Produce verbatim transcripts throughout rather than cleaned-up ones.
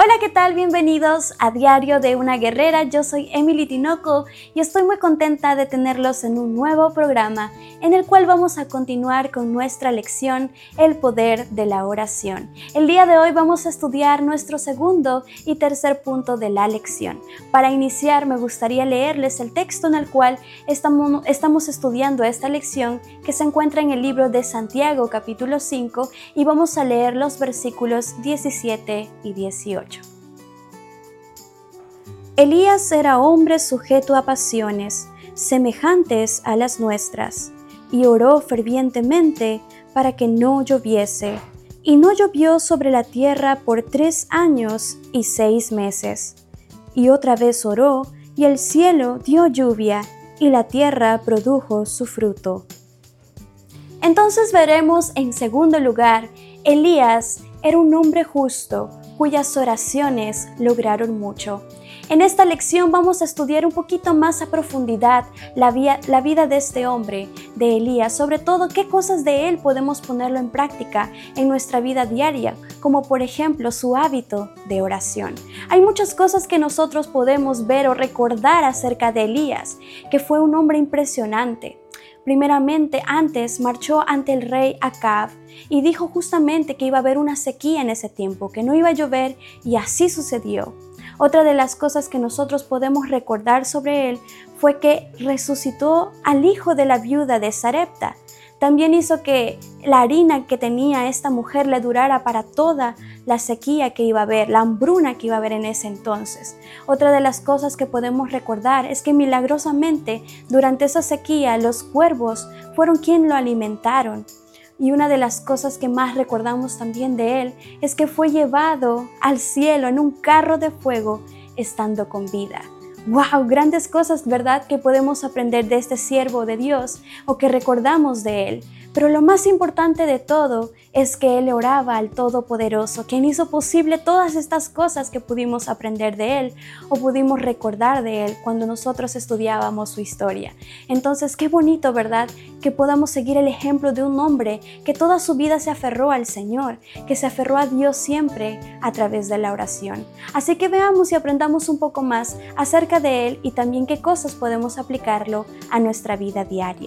Hola, ¿qué tal? Bienvenidos a Diario de una Guerrera. Yo soy Emily Tinoco y estoy muy contenta de tenerlos en un nuevo programa en el cual vamos a continuar con nuestra lección El poder de la oración. El día de hoy vamos a estudiar nuestro segundo y tercer punto de la lección. Para iniciar me gustaría leerles el texto en el cual estamos, estamos estudiando esta lección, que se encuentra en el libro de Santiago capítulo cinco, y vamos a leer los versículos diecisiete y dieciocho. Elías era hombre sujeto a pasiones, semejantes a las nuestras, y oró fervientemente para que no lloviese, y no llovió sobre la tierra por tres años y seis meses. Y otra vez oró, y el cielo dio lluvia, y la tierra produjo su fruto. Entonces veremos en segundo lugar, Elías era un hombre justo, cuyas oraciones lograron mucho. En esta lección vamos a estudiar un poquito más a profundidad la, vía, la vida de este hombre, de Elías, sobre todo qué cosas de él podemos ponerlo en práctica en nuestra vida diaria, como por ejemplo su hábito de oración. Hay muchas cosas que nosotros podemos ver o recordar acerca de Elías, que fue un hombre impresionante. Primeramente, antes marchó ante el rey Acab y dijo justamente que iba a haber una sequía en ese tiempo, que no iba a llover, y así sucedió. Otra de las cosas que nosotros podemos recordar sobre él fue que resucitó al hijo de la viuda de Sarepta. También hizo que la harina que tenía esta mujer le durara para toda la sequía que iba a haber, la hambruna que iba a haber en ese entonces. Otra de las cosas que podemos recordar es que milagrosamente durante esa sequía los cuervos fueron quienes lo alimentaron. Y una de las cosas que más recordamos también de él es que fue llevado al cielo en un carro de fuego estando con vida. ¡Wow! Grandes cosas, ¿verdad?, que podemos aprender de este siervo de Dios o que recordamos de él. Pero lo más importante de todo es que él oraba al Todopoderoso, quien hizo posible todas estas cosas que pudimos aprender de él o pudimos recordar de él cuando nosotros estudiábamos su historia. Entonces, qué bonito, ¿verdad?, que podamos seguir el ejemplo de un hombre que toda su vida se aferró al Señor, que se aferró a Dios siempre a través de la oración. Así que veamos y aprendamos un poco más acerca de él y también qué cosas podemos aplicarlo a nuestra vida diaria.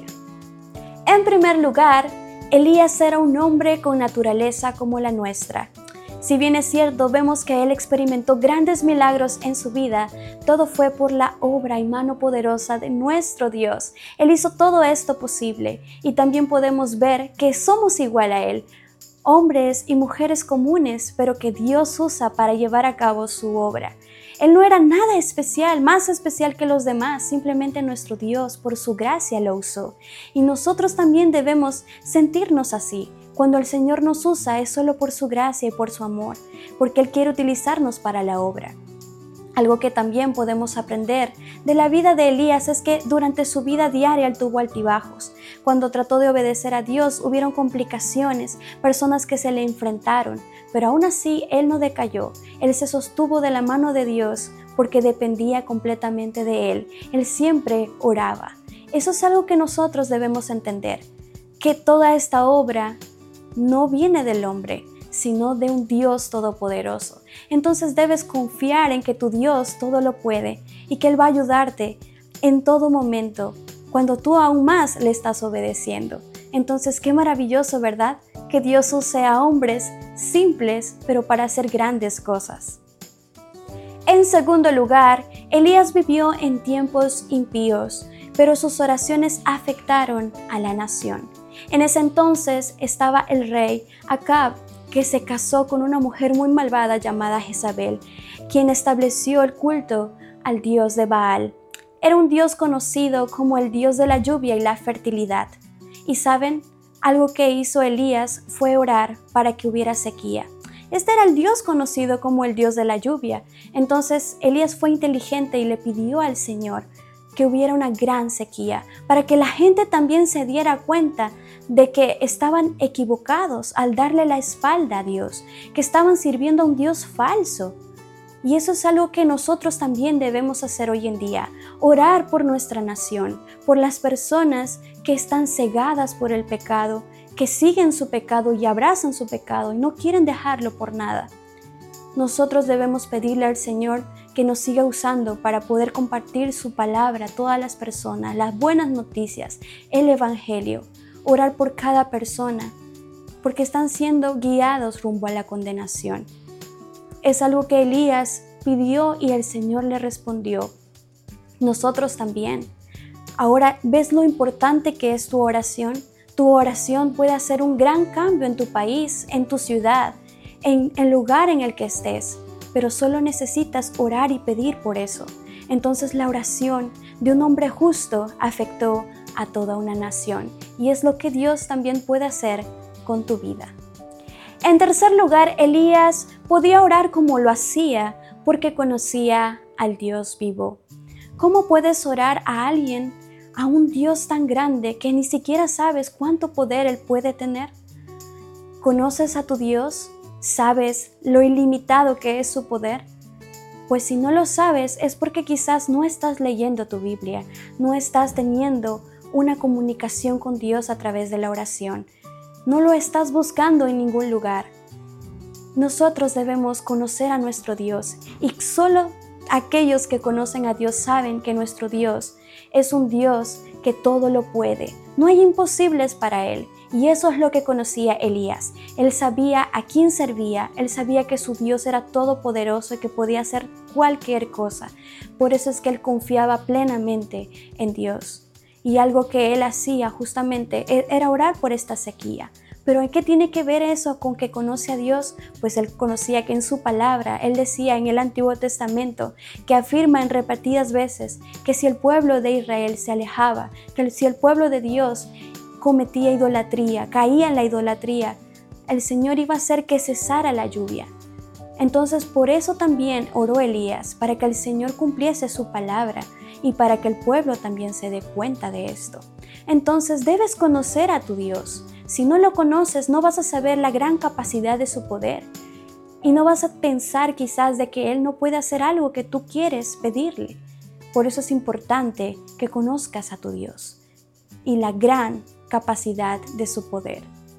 En primer lugar, Elías era un hombre con naturaleza como la nuestra. Si bien es cierto, vemos que él experimentó grandes milagros en su vida, todo fue por la obra y mano poderosa de nuestro Dios. Él hizo todo esto posible, y también podemos ver que somos igual a él, hombres y mujeres comunes, pero que Dios usa para llevar a cabo su obra. Él no era nada especial, más especial que los demás, simplemente nuestro Dios por su gracia lo usó. Y nosotros también debemos sentirnos así. Cuando el Señor nos usa es solo por su gracia y por su amor, porque Él quiere utilizarnos para la obra. Algo que también podemos aprender de la vida de Elías es que durante su vida diaria él tuvo altibajos. Cuando trató de obedecer a Dios hubieron complicaciones, personas que se le enfrentaron, pero aún así él no decayó. Él se sostuvo de la mano de Dios porque dependía completamente de Él. Él siempre oraba. Eso es algo que nosotros debemos entender, que toda esta obra no viene del hombre, sino de un Dios todopoderoso. Entonces debes confiar en que tu Dios todo lo puede y que Él va a ayudarte en todo momento cuando tú aún más le estás obedeciendo. Entonces qué maravilloso, ¿verdad?, que Dios use a hombres simples pero para hacer grandes cosas. En segundo lugar, Elías vivió en tiempos impíos, pero sus oraciones afectaron a la nación. En ese entonces estaba el rey Acab, que se casó con una mujer muy malvada llamada Jezabel, quien estableció el culto al dios de Baal. Era un dios conocido como el dios de la lluvia y la fertilidad. Y ¿saben? Algo que hizo Elías fue orar para que hubiera sequía. Este era el Dios conocido como el Dios de la lluvia. Entonces Elías fue inteligente y le pidió al Señor que hubiera una gran sequía, para que la gente también se diera cuenta de que estaban equivocados al darle la espalda a Dios, que estaban sirviendo a un Dios falso. Y eso es algo que nosotros también debemos hacer hoy en día, orar por nuestra nación, por las personas que están cegadas por el pecado, que siguen su pecado y abrazan su pecado y no quieren dejarlo por nada. nosotros debemos pedirle al Señor que nos siga usando para poder compartir su palabra a todas las personas, las buenas noticias, el Evangelio, orar por cada persona, porque están siendo guiados rumbo a la condenación. Es algo que Elías pidió y el Señor le respondió. Nosotros también. Ahora, ¿ves lo importante que es tu oración? Tu oración puede hacer un gran cambio en tu país, en tu ciudad, en el lugar en el que estés, pero solo necesitas orar y pedir por eso. Entonces la oración de un hombre justo afectó a toda una nación, y es lo que Dios también puede hacer con tu vida. En tercer lugar, Elías podía orar como lo hacía porque conocía al Dios vivo. ¿Cómo puedes orar a alguien, a un Dios tan grande que ni siquiera sabes cuánto poder Él puede tener? ¿Conoces a tu Dios? ¿Sabes lo ilimitado que es su poder? Pues si no lo sabes es porque quizás no estás leyendo tu Biblia, no estás teniendo una comunicación con Dios a través de la oración. No lo estás buscando en ningún lugar. Nosotros debemos conocer a nuestro Dios, y solo aquellos que conocen a Dios saben que nuestro Dios es un Dios que todo lo puede. No hay imposibles para Él, y eso es lo que conocía Elías. Él sabía a quién servía, él sabía que su Dios era todopoderoso y que podía hacer cualquier cosa. Por eso es que él confiaba plenamente en Dios. Y algo que él hacía justamente era orar por esta sequía. Pero ¿en qué tiene que ver eso con que conoce a Dios? Pues él conocía que en su palabra, él decía en el Antiguo Testamento, que afirma en repetidas veces que si el pueblo de Israel se alejaba, que si el pueblo de Dios cometía idolatría, caía en la idolatría, el Señor iba a hacer que cesara la lluvia. Entonces por eso también oró Elías, para que el Señor cumpliese su palabra y para que el pueblo también se dé cuenta de esto. Entonces debes conocer a tu Dios. Si no lo conoces, no vas a saber la gran capacidad de su poder y no vas a pensar quizás de que Él no puede hacer algo que tú quieres pedirle. Por eso es importante que conozcas a tu Dios y la gran capacidad de su poder.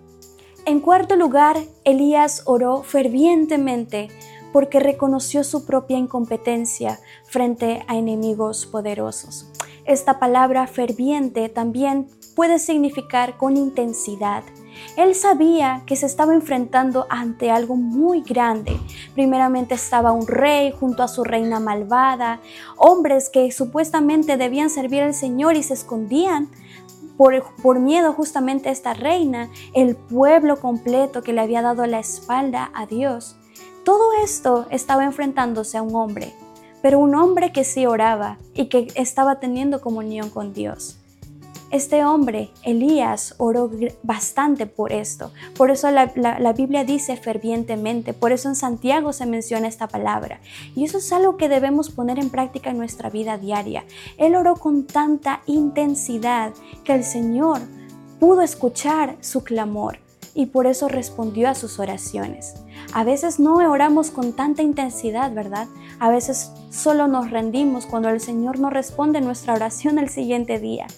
En cuarto lugar, Elías oró fervientemente porque reconoció su propia incompetencia frente a enemigos poderosos. Esta palabra ferviente también puede significar con intensidad. Él sabía que se estaba enfrentando ante algo muy grande. Primeramente estaba un rey junto a su reina malvada, hombres que supuestamente debían servir al Señor y se escondían Por, por miedo justamente a esta reina, el pueblo completo que le había dado la espalda a Dios. Todo esto estaba enfrentándose a un hombre, pero un hombre que sí oraba y que estaba teniendo comunión con Dios. Este hombre, Elías, oró bastante por esto. Por eso la, la, la Biblia dice fervientemente, por eso en Santiago se menciona esta palabra. Y eso es algo que debemos poner en práctica en nuestra vida diaria. Él oró con tanta intensidad que el Señor pudo escuchar su clamor y por eso respondió a sus oraciones. A veces no oramos con tanta intensidad, ¿verdad? A veces solo nos rendimos cuando el Señor no responde nuestra oración el siguiente día.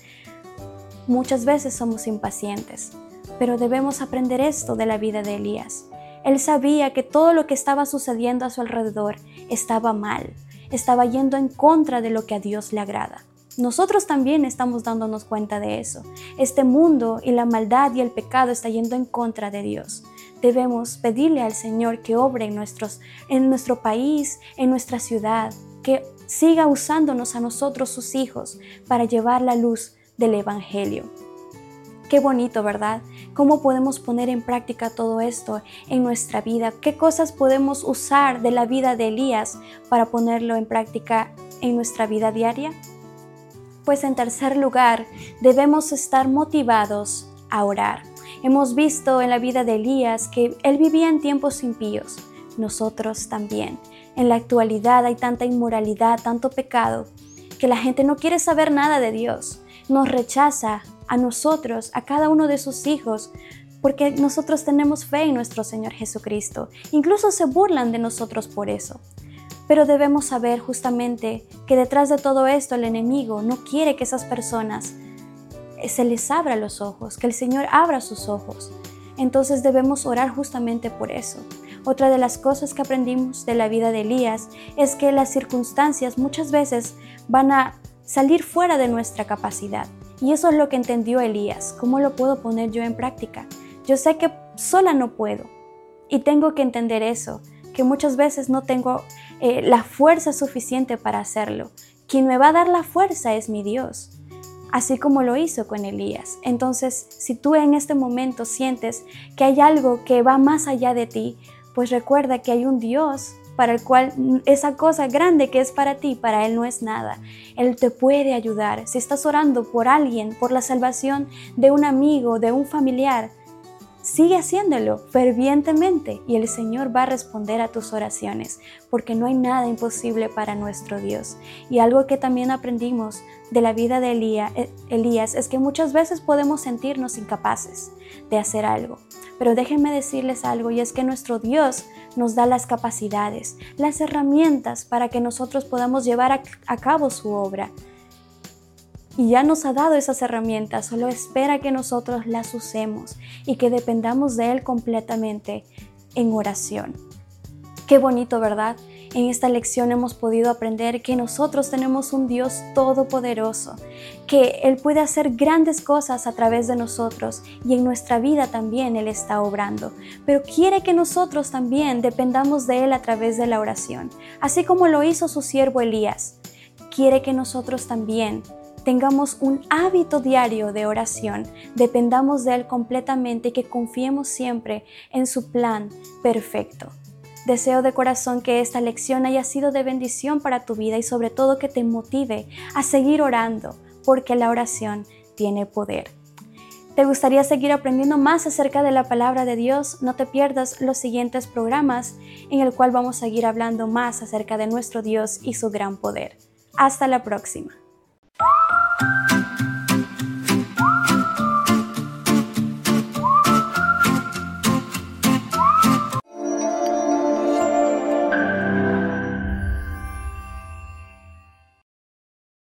Muchas veces somos impacientes, pero debemos aprender esto de la vida de Elías. Él sabía que todo lo que estaba sucediendo a su alrededor estaba mal, estaba yendo en contra de lo que a Dios le agrada. Nosotros también estamos dándonos cuenta de eso. Este mundo y la maldad y el pecado están yendo en contra de Dios. Debemos pedirle al Señor que obre en, nuestros, en nuestro país, en nuestra ciudad, que siga usándonos a nosotros, sus hijos, para llevar la luz del Evangelio. Qué bonito, ¿verdad? ¿Cómo podemos poner en práctica todo esto en nuestra vida? ¿Qué cosas podemos usar de la vida de Elías para ponerlo en práctica en nuestra vida diaria? Pues en tercer lugar, debemos estar motivados a orar. Hemos visto en la vida de Elías que él vivía en tiempos impíos. Nosotros también. En la actualidad hay tanta inmoralidad, tanto pecado, que la gente no quiere saber nada de Dios. Nos rechaza a nosotros, a cada uno de sus hijos, porque nosotros tenemos fe en nuestro Señor Jesucristo. Incluso se burlan de nosotros por eso. Pero debemos saber justamente que detrás de todo esto el enemigo no quiere que esas personas se les abra los ojos, que el Señor abra sus ojos. Entonces debemos orar justamente por eso. Otra de las cosas que aprendimos de la vida de Elías es que las circunstancias muchas veces van a salir fuera de nuestra capacidad. Y eso es lo que entendió Elías. ¿Cómo lo puedo poner yo en práctica? Yo sé que sola no puedo y tengo que entender eso, que muchas veces no tengo eh, la fuerza suficiente para hacerlo. Quien me va a dar la fuerza es mi Dios, así como lo hizo con Elías. Entonces, si tú en este momento sientes que hay algo que va más allá de ti, pues recuerda que hay un Dios para el cual esa cosa grande que es para ti, para Él no es nada. Él te puede ayudar. Si estás orando por alguien, por la salvación de un amigo, de un familiar, sigue haciéndolo fervientemente y el Señor va a responder a tus oraciones, porque no hay nada imposible para nuestro Dios. Y algo que también aprendimos de la vida de Elías, Elías es que muchas veces podemos sentirnos incapaces de hacer algo. Pero déjenme decirles algo, y es que nuestro Dios nos da las capacidades, las herramientas para que nosotros podamos llevar a, a cabo su obra. Y ya nos ha dado esas herramientas, solo espera que nosotros las usemos y que dependamos de Él completamente en oración. Qué bonito, ¿verdad? En esta lección hemos podido aprender que nosotros tenemos un Dios todopoderoso, que Él puede hacer grandes cosas a través de nosotros y en nuestra vida también Él está obrando, pero quiere que nosotros también dependamos de Él a través de la oración, así como lo hizo su siervo Elías. Quiere que nosotros también tengamos un hábito diario de oración, dependamos de Él completamente y que confiemos siempre en su plan perfecto. Deseo de corazón que esta lección haya sido de bendición para tu vida y sobre todo que te motive a seguir orando, porque la oración tiene poder. ¿Te gustaría seguir aprendiendo más acerca de la palabra de Dios? No te pierdas los siguientes programas en el cual vamos a seguir hablando más acerca de nuestro Dios y su gran poder. Hasta la próxima.